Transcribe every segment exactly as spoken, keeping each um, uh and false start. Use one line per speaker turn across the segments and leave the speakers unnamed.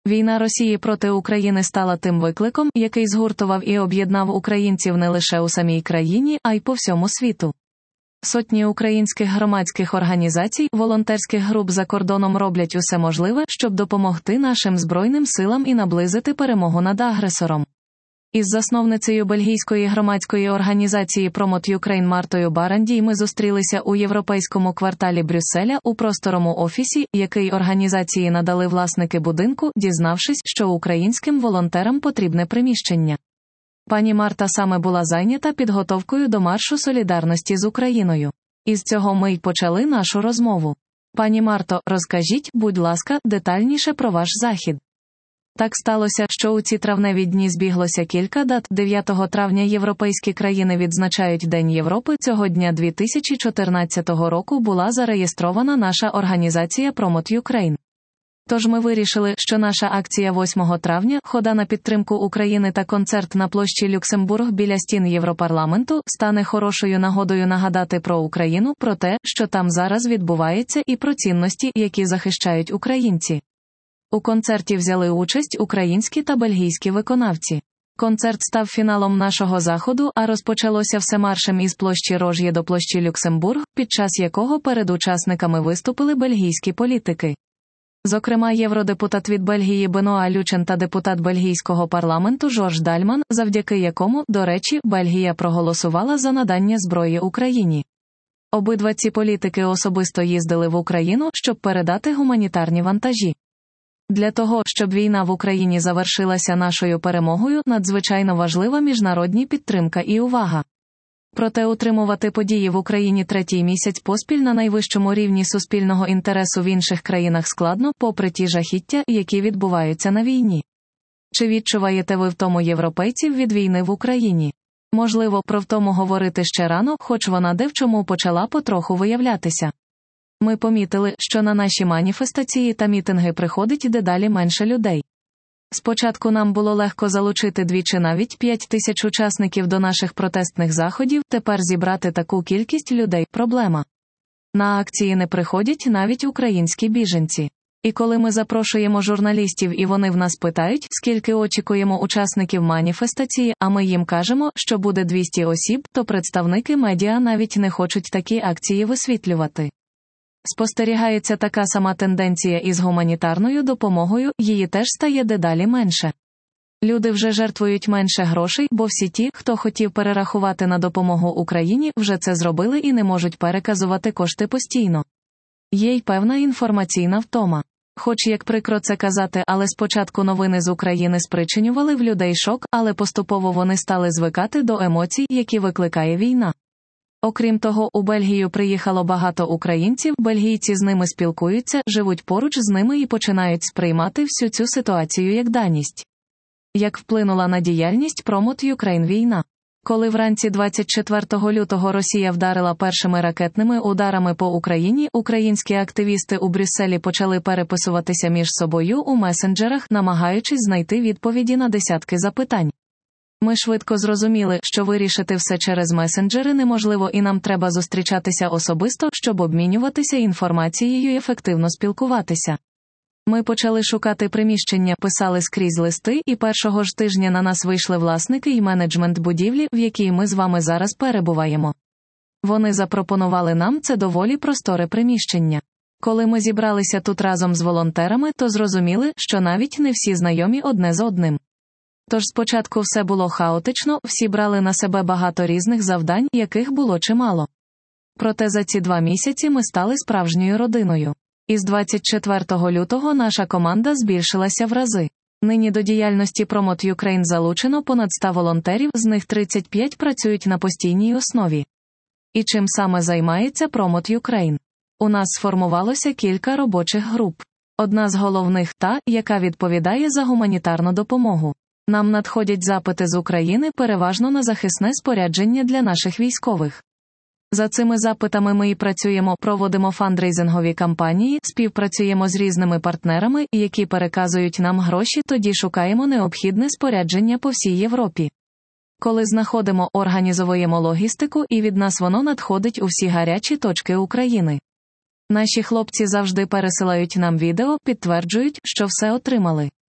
Війна Росії проти України стала тим викликом, який згуртував і об'єднав українців не лише у самій країні, а й по всьому світу. Сотні українських громадських організацій, волонтерських груп за кордоном роблять усе можливе, щоб допомогти нашим Збройним силам і наблизити перемогу над агресором. Із засновницею бельгійської громадської організації Promote Ukraine Мартою Барандій ми зустрілися у європейському кварталі Брюсселя у просторому офісі, який організації надали власники будинку, дізнавшись, що українським волонтерам потрібне приміщення. Пані Марта саме була зайнята підготовкою до маршу солідарності з Україною. Із цього ми й почали нашу розмову. Пані Марто, розкажіть, будь ласка, детальніше про ваш захід. Так сталося, що у ці травневі дні збіглося кілька дат. дев'ятого травня європейські країни відзначають День Європи. Цього дня дві тисячі чотирнадцятого року була зареєстрована наша організація Promote Ukraine. Тож ми вирішили, що наша акція восьмого травня, хода на підтримку України та концерт на площі Люксембург біля стін Європарламенту, стане хорошою нагодою нагадати про Україну, про те, що там зараз відбувається, і про цінності, які захищають українці. У концерті взяли участь українські та бельгійські виконавці. Концерт став фіналом нашого заходу, а розпочалося все маршем із площі Рож'є до площі Люксембург, під час якого перед учасниками виступили бельгійські політики. Зокрема, євродепутат від Бельгії Бенуа Лючен та депутат бельгійського парламенту Жорж Дальман, завдяки якому, до речі, Бельгія проголосувала за надання зброї Україні. Обидва ці політики особисто їздили в Україну, щоб передати гуманітарні вантажі. Для того, щоб війна в Україні завершилася нашою перемогою, надзвичайно важлива міжнародна підтримка і увага. Проте утримувати події в Україні третій місяць поспіль на найвищому рівні суспільного інтересу в інших країнах складно, попри ті жахіття, які відбуваються на війні. Чи відчуваєте ви втому європейців від війни в Україні? Можливо, про втому говорити ще рано, хоч вона де в чому почала потроху виявлятися. Ми помітили, що на наші маніфестації та мітинги приходить дедалі менше людей. Спочатку нам було легко залучити дві чи навіть п'ять тисяч учасників до наших протестних заходів, тепер зібрати таку кількість людей – проблема. На акції не приходять навіть українські біженці. І коли ми запрошуємо журналістів і вони в нас питають, скільки очікуємо учасників маніфестації, а ми їм кажемо, що буде двісті осіб, то представники медіа навіть не хочуть такі акції висвітлювати. Спостерігається така сама тенденція із гуманітарною допомогою, її теж стає дедалі менше. Люди вже жертвують менше грошей, бо всі ті, хто хотів перерахувати на допомогу Україні, вже це зробили і не можуть переказувати кошти постійно. Є й певна інформаційна втома. Хоч як прикро це казати, але спочатку новини з України спричинювали в людей шок, але поступово вони стали звикати до емоцій, які викликає війна. Окрім того, у Бельгію приїхало багато українців, бельгійці з ними спілкуються, живуть поруч з ними і починають сприймати всю цю ситуацію як даність. Як вплинула на діяльність Promote Ukraine війна? Коли вранці двадцять четвертого лютого Росія вдарила першими ракетними ударами по Україні, українські активісти у Брюсселі почали переписуватися між собою у месенджерах, намагаючись знайти відповіді на десятки запитань. Ми швидко зрозуміли, що вирішити все через месенджери неможливо і нам треба зустрічатися особисто, щоб обмінюватися інформацією і ефективно спілкуватися. Ми почали шукати приміщення, писали скрізь листи, і першого ж тижня на нас вийшли власники і менеджмент будівлі, в якій ми з вами зараз перебуваємо. Вони запропонували нам це доволі просторе приміщення. Коли ми зібралися тут разом з волонтерами, то зрозуміли, що навіть не всі знайомі одне з одним. Тож спочатку все було хаотично, всі брали на себе багато різних завдань, яких було чимало. Проте за ці два місяці ми стали справжньою родиною. Із двадцять четвертого лютого наша команда збільшилася в рази. Нині до діяльності Promote Ukraine залучено понад ста волонтерів, з них тридцять п'ять працюють на постійній основі. І чим саме займається Promote Ukraine? У нас сформувалося кілька робочих груп. Одна з головних – та, яка відповідає за гуманітарну допомогу. Нам надходять запити з України переважно на захисне спорядження для наших військових. За цими запитами ми і працюємо, проводимо фандрейзингові кампанії, співпрацюємо з різними партнерами, які переказують нам гроші, тоді шукаємо необхідне спорядження по всій Європі. Коли знаходимо, організовуємо логістику, і від нас воно надходить у всі гарячі точки України. Наші хлопці завжди пересилають нам відео, підтверджують, що все отримали.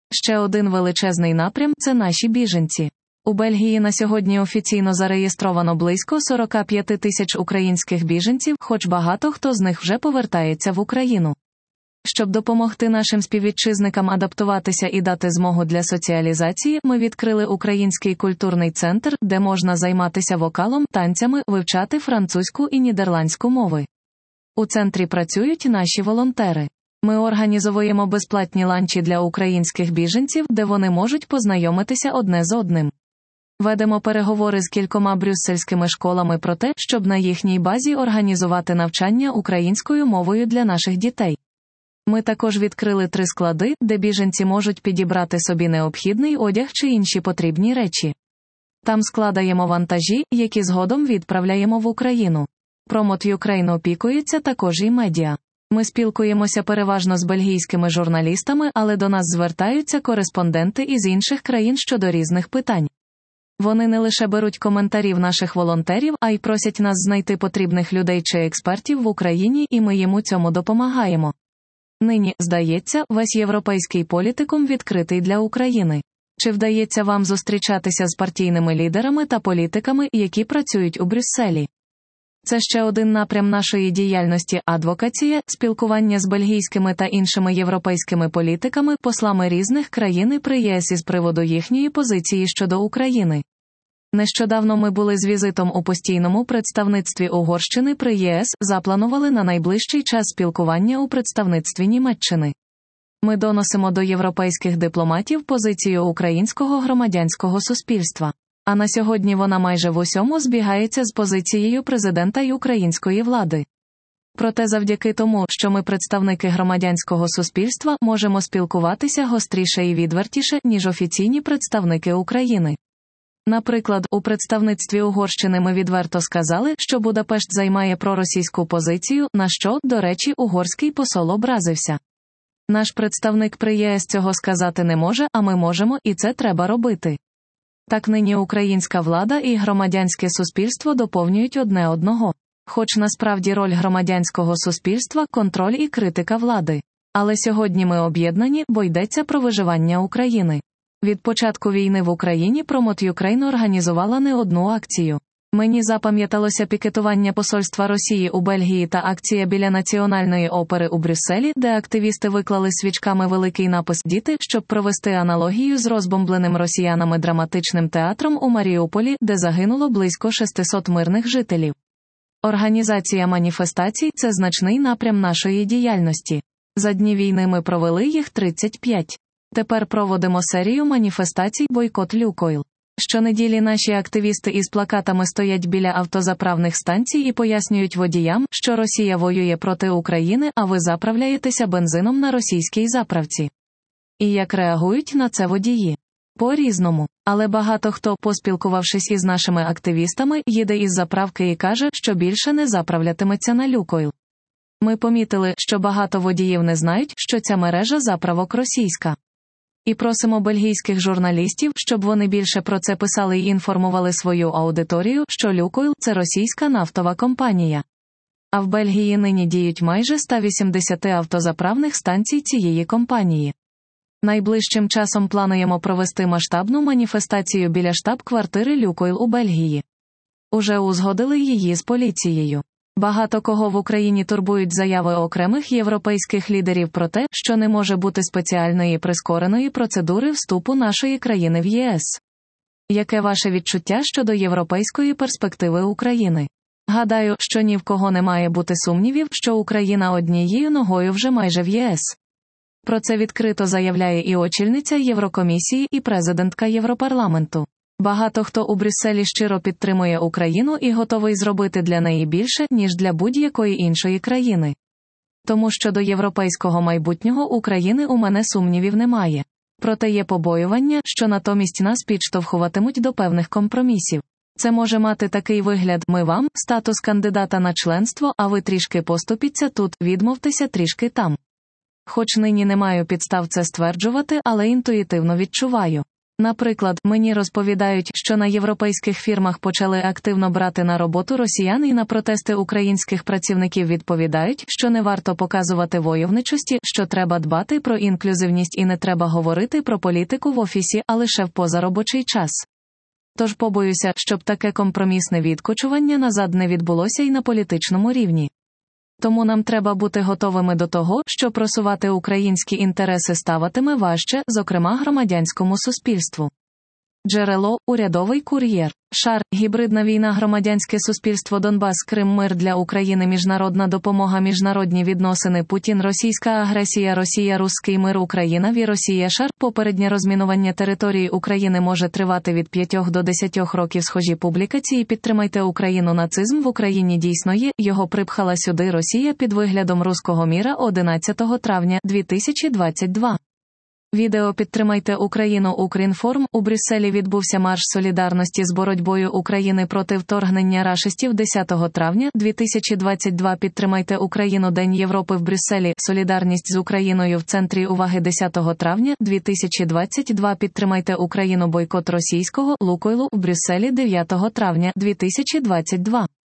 Ще один величезний напрям – це наші біженці. У Бельгії на сьогодні офіційно зареєстровано близько сорок п'ять тисяч українських біженців, хоч багато хто з них вже повертається в Україну. Щоб допомогти нашим співвітчизникам адаптуватися і дати змогу для соціалізації, ми відкрили Український культурний центр, де можна займатися вокалом, танцями, вивчати французьку і нідерландську мови. У центрі працюють наші волонтери. Ми організовуємо безплатні ланчі для українських біженців, де вони можуть познайомитися одне з одним. Ведемо переговори з кількома брюссельськими школами про те, щоб на їхній базі організувати навчання українською мовою для наших дітей. Ми також відкрили три склади, де біженці можуть підібрати собі необхідний одяг чи інші потрібні речі. Там складаємо вантажі, які згодом відправляємо в Україну. Промот Юкрейн опікується також і медіа. Ми спілкуємося переважно з бельгійськими журналістами, але до нас звертаються кореспонденти із інших країн щодо різних питань. Вони не лише беруть коментарів наших волонтерів, а й просять нас знайти потрібних людей чи експертів в Україні, і ми їм у цьому допомагаємо. Нині, здається, весь європейський політикум відкритий для України. Чи вдається вам зустрічатися з партійними лідерами та політиками, які працюють у Брюсселі? Це ще один напрям нашої діяльності – адвокація, спілкування з бельгійськими та іншими європейськими політиками, послами різних країн при ЄС із приводу їхньої позиції щодо України. Нещодавно ми були з візитом у постійному представництві Угорщини при ЄС, запланували на найближчий час спілкування у представництві Німеччини. Ми доносимо до європейських дипломатів позицію українського громадянського суспільства. А на сьогодні вона майже в усьому збігається з позицією президента й української влади. Проте завдяки тому, що ми представники громадянського суспільства, можемо спілкуватися гостріше і відвертіше, ніж офіційні представники України. Наприклад, у представництві Угорщини ми відверто сказали, що Будапешт займає проросійську позицію, на що, до речі, угорський посол образився. Наш представник при ЄС цього сказати не може, а ми можемо, і це треба робити. Так нині українська влада і громадянське суспільство доповнюють одне одного. Хоч насправді роль громадянського суспільства – контроль і критика влади. Але сьогодні ми об'єднані, бо йдеться про виживання України. Від початку війни в Україні Промот Юкрейн організувала не одну акцію. Мені запам'яталося пікетування посольства Росії у Бельгії та акція біля Національної опери у Брюсселі, де активісти виклали свічками великий напис «Діти», щоб провести аналогію з розбомбленим росіянами драматичним театром у Маріуполі, де загинуло близько шестисот мирних жителів. Організація маніфестацій – це значний напрям нашої діяльності. За дні війни ми провели їх тридцять п'ять. Тепер проводимо серію маніфестацій «Бойкот Люкойл». Щонеділі наші активісти із плакатами стоять біля автозаправних станцій і пояснюють водіям, що Росія воює проти України, а ви заправляєтеся бензином на російській заправці. І як реагують на це водії? По-різному. Але багато хто, поспілкувавшись із нашими активістами, їде із заправки і каже, що більше не заправлятиметься на Люкойл. Ми помітили, що багато водіїв не знають, що ця мережа заправок російська. І просимо бельгійських журналістів, щоб вони більше про це писали і інформували свою аудиторію, що Люкойл – це російська нафтова компанія. А в Бельгії нині діють майже сто вісімдесят автозаправних станцій цієї компанії. Найближчим часом плануємо провести масштабну маніфестацію біля штаб-квартири Люкойл у Бельгії. Уже узгодили її з поліцією. Багато кого в Україні турбують заяви окремих європейських лідерів про те, що не може бути спеціальної прискореної процедури вступу нашої країни в ЄС. Яке ваше відчуття щодо європейської перспективи України? Гадаю, що ні в кого не має бути сумнівів, що Україна однією ногою вже майже в ЄС. Про це відкрито заявляє і очільниця Єврокомісії, і президентка Європарламенту. Багато хто у Брюсселі щиро підтримує Україну і готовий зробити для неї більше, ніж для будь-якої іншої країни. Тому що до європейського майбутнього України у мене сумнівів немає. Проте є побоювання, що натомість нас підштовхуватимуть до певних компромісів. Це може мати такий вигляд: ми вам, статус кандидата на членство, а ви трішки поступіться тут, відмовтеся трішки там. Хоч нині не маю підстав це стверджувати, але інтуїтивно відчуваю. Наприклад, мені розповідають, що на європейських фірмах почали активно брати на роботу росіян і на протести українських працівників відповідають, що не варто показувати войовничості, що треба дбати про інклюзивність і не треба говорити про політику в офісі, а лише в позаробочий час. Тож побоюся, щоб таке компромісне відкочування назад не відбулося й на політичному рівні. Тому нам треба бути готовими до того, що просувати українські інтереси ставатиме важче, зокрема громадянському суспільству. Джерело – урядовий кур'єр. Шар – гібридна війна, громадянське суспільство, Донбас, Крим, мир для України, міжнародна допомога, міжнародні відносини, Путін, російська агресія, Росія, руський мир, Україна, ві, Росія, шар, попереднє розмінування території України може тривати від п'ятьох до десятьох років. Схожі публікації. Підтримайте Україну. Нацизм в Україні дійсно є, його припхала сюди Росія під виглядом руського міра одинадцятого травня дві тисячі двадцять другого. Відео «Підтримайте Україну» Укрінформ. У Брюсселі відбувся марш солідарності з боротьбою України проти вторгнення рашистів десятого травня дві тисячі двадцять другого. Підтримайте Україну. День Європи в Брюсселі. Солідарність з Україною в центрі уваги десятого травня дві тисячі двадцять другого. Підтримайте Україну. Бойкот російського «Лукойлу» в Брюсселі дев'ятого травня дві тисячі двадцять другого.